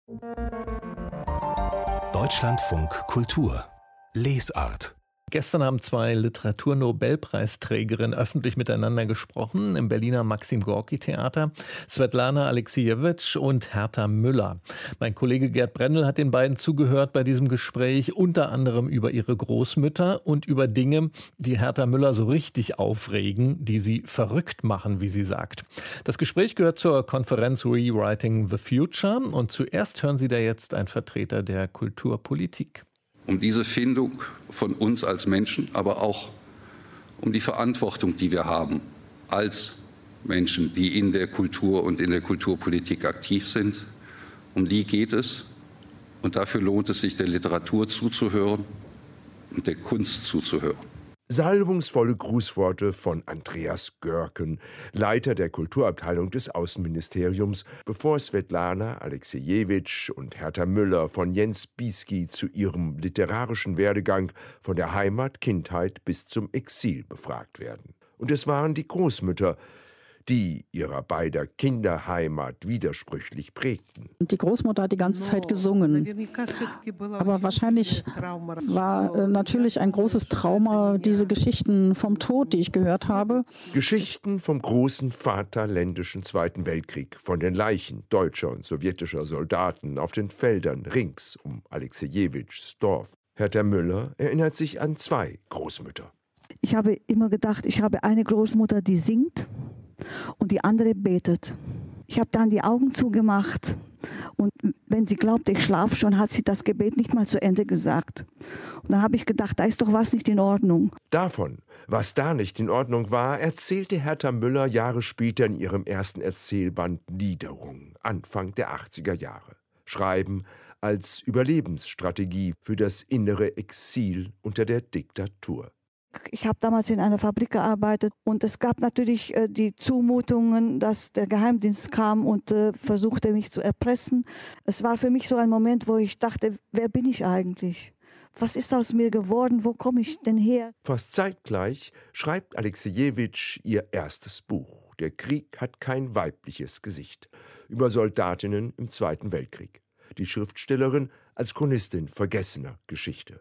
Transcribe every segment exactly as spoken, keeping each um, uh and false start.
Deutschlandfunk Kultur Lesart. Gestern haben zwei Literaturnobelpreisträgerinnen öffentlich miteinander gesprochen im Berliner Maxim-Gorki-Theater, Svetlana Aleksijewitsch und Herta Müller. Mein Kollege Gerd Brendel hat den beiden zugehört bei diesem Gespräch, unter anderem über ihre Großmütter und über Dinge, die Herta Müller so richtig aufregen, die sie verrückt machen, wie sie sagt. Das Gespräch gehört zur Konferenz Rewriting the Future und zuerst hören Sie da jetzt einen Vertreter der Kulturpolitik. Um diese Findung von uns als Menschen, aber auch um die Verantwortung, die wir haben als Menschen, die in der Kultur und in der Kulturpolitik aktiv sind. Um die geht es. Und dafür lohnt es sich, der Literatur zuzuhören und der Kunst zuzuhören. Salbungsvolle Grußworte von Andreas Görken, Leiter der Kulturabteilung des Außenministeriums, bevor Svetlana Aleksijewitsch und Herta Müller von Jens Bieski zu ihrem literarischen Werdegang von der Heimat, Kindheit bis zum Exil befragt werden. Und es waren die Großmütter, die ihrer beider Kinderheimat widersprüchlich prägten. Die Großmutter hat die ganze Zeit gesungen. Aber wahrscheinlich war äh, natürlich ein großes Trauma diese Geschichten vom Tod, die ich gehört habe. Geschichten vom großen vaterländischen Zweiten Weltkrieg, von den Leichen deutscher und sowjetischer Soldaten auf den Feldern rings um Aleksijewitschs Dorf. Herta Müller erinnert sich an zwei Großmütter. Ich habe immer gedacht, ich habe eine Großmutter, die singt, und die andere betet. Ich habe dann die Augen zugemacht und wenn sie glaubte, ich schlafe schon, hat sie das Gebet nicht mal zu Ende gesagt. Und dann habe ich gedacht, da ist doch was nicht in Ordnung. Davon, was da nicht in Ordnung war, erzählte Herta Müller Jahre später in ihrem ersten Erzählband Niederung, Anfang der achtziger Jahre. Schreiben als Überlebensstrategie für das innere Exil unter der Diktatur. Ich habe damals in einer Fabrik gearbeitet und es gab natürlich äh, die Zumutungen, dass der Geheimdienst kam und äh, versuchte mich zu erpressen. Es war für mich so ein Moment, wo ich dachte, wer bin ich eigentlich? Was ist aus mir geworden? Wo komme ich denn her? Fast zeitgleich schreibt Aleksijewitsch ihr erstes Buch. Der Krieg hat kein weibliches Gesicht. Über Soldatinnen im Zweiten Weltkrieg. Die Schriftstellerin als Chronistin vergessener Geschichte.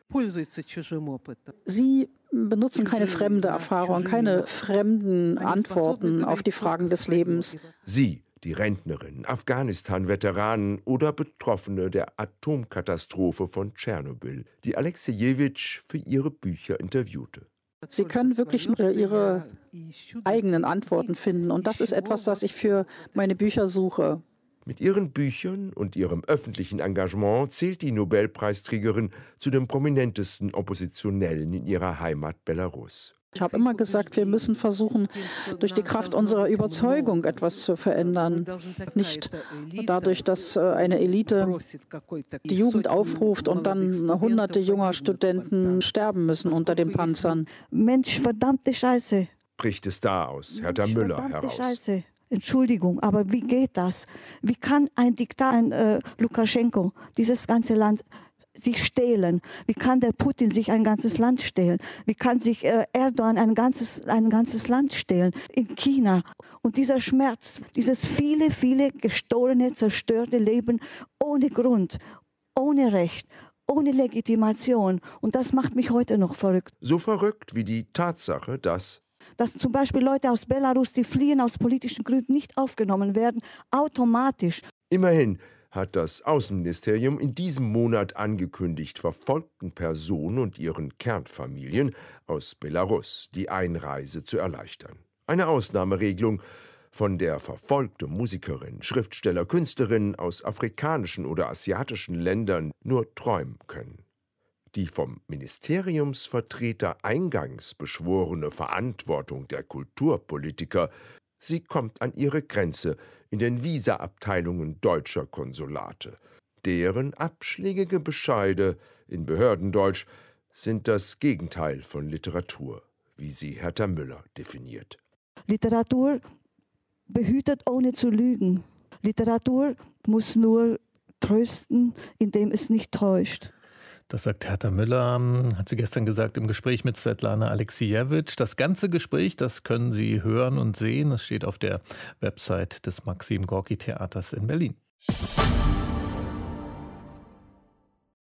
Sie benutzen keine fremde Erfahrung, keine fremden Antworten auf die Fragen des Lebens. Sie, die Rentnerin, Afghanistan-Veteranen oder Betroffene der Atomkatastrophe von Tschernobyl, die Aleksijewitsch für ihre Bücher interviewte. Sie können wirklich nur ihre eigenen Antworten finden und das ist etwas, das ich für meine Bücher suche. Mit ihren Büchern und ihrem öffentlichen Engagement zählt die Nobelpreisträgerin zu den prominentesten Oppositionellen in ihrer Heimat Belarus. Ich habe immer gesagt, wir müssen versuchen, durch die Kraft unserer Überzeugung etwas zu verändern. Nicht dadurch, dass eine Elite die Jugend aufruft und dann hunderte junger Studenten sterben müssen unter den Panzern. Mensch, verdammte Scheiße. Bricht es da aus Herta Müller heraus. Scheiße. Entschuldigung, aber wie geht das? Wie kann ein Diktator, ein äh, Lukaschenko, dieses ganze Land sich stehlen? Wie kann der Putin sich ein ganzes Land stehlen? Wie kann sich äh, Erdogan ein ganzes, ein ganzes Land stehlen? In China. Und dieser Schmerz, dieses viele, viele gestohlene, zerstörte Leben ohne Grund, ohne Recht, ohne Legitimation. Und das macht mich heute noch verrückt. So verrückt wie die Tatsache, dass dass zum Beispiel Leute aus Belarus, die fliehen aus politischen Gründen, nicht aufgenommen werden, automatisch. Immerhin hat das Außenministerium in diesem Monat angekündigt, verfolgten Personen und ihren Kernfamilien aus Belarus die Einreise zu erleichtern. Eine Ausnahmeregelung, von der verfolgte Musikerinnen, Schriftsteller, Künstlerinnen aus afrikanischen oder asiatischen Ländern nur träumen können. Die vom Ministeriumsvertreter eingangs beschworene Verantwortung der Kulturpolitiker, sie kommt an ihre Grenze in den Visaabteilungen deutscher Konsulate. Deren abschlägige Bescheide in Behördendeutsch sind das Gegenteil von Literatur, wie sie Herta Müller definiert. Literatur behütet, ohne zu lügen. Literatur muss nur trösten, indem es nicht täuscht. Das sagt Herta Müller, hat sie gestern gesagt im Gespräch mit Svetlana Aleksijewitsch. Das ganze Gespräch, das können Sie hören und sehen. Es steht auf der Website des Maxim-Gorki-Theaters in Berlin.